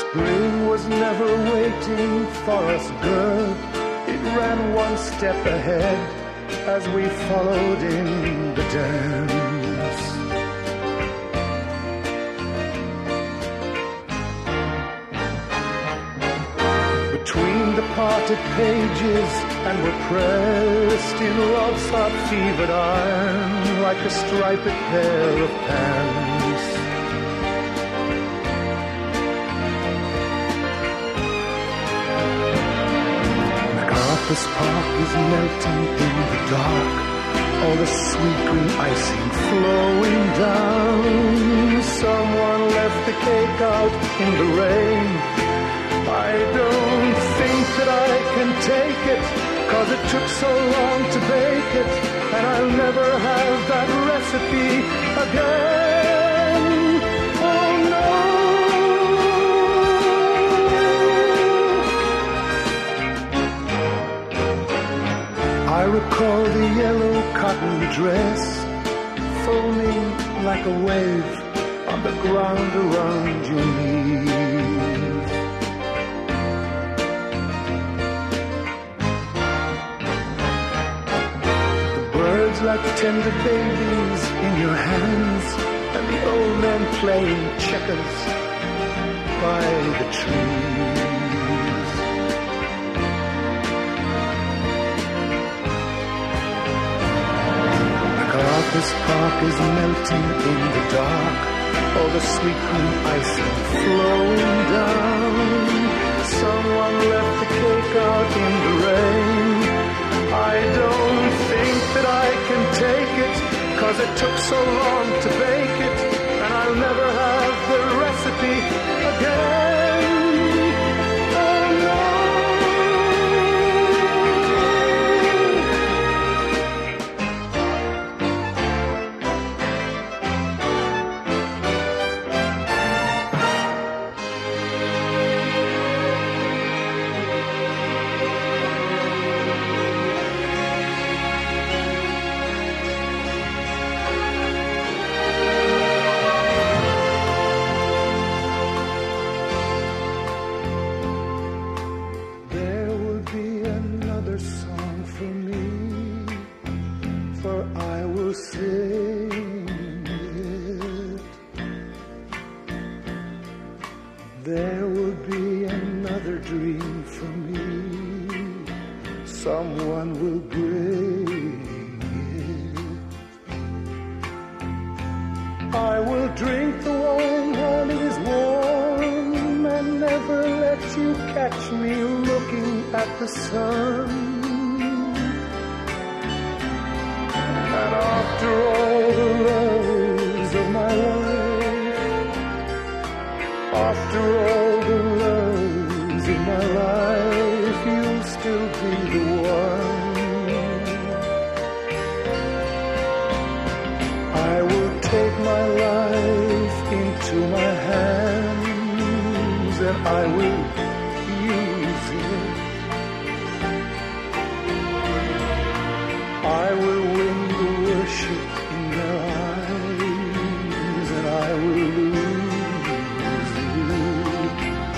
Spring was never waiting for us good. It ran one step ahead as we followed in the dance. Between the parted pages and we're pressed in love's hot fevered iron like a striped pair of pants. This park is melting in the dark, all the sweet green icing flowing down. Someone left the cake out in the rain. I don't think that I can take it, 'cause it took so long to bake it, and I'll never have that recipe again. Oh no. I recall the yellow cotton dress foaming like a wave on the ground around your knees. The birds like tender babies in your hands, and the old men playing checkers by the trees. This park is melting in the dark, all the sweet green icing flowing down. Someone left the cake out in the rain. I don't think that I can take it, 'cause it took so long to bake it, and I'll never have the recipe again. Oh no. There will be another dream for me. Someone will bring it. I will drink the wine while it is warm, and never let you catch me looking at the sun. And after all the loves of my life, after all the loves of my life, you'll still be the one. I will take my life into my hands, and I will use it. I will win the worship in their eyes, and I will lose it.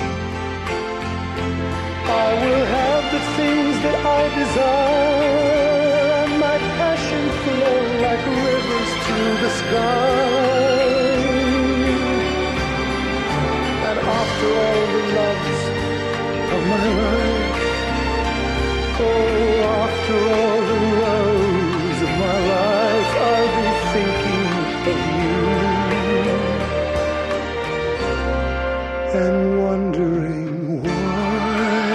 I will have the things that I desire, and my passion flow like rivers through the sky. And after all the loves of my life, oh, after all the loves of my life, I'll be thinking of you and wondering why.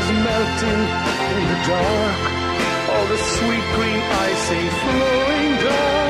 melting in the dark. All the sweet green icing flowing down.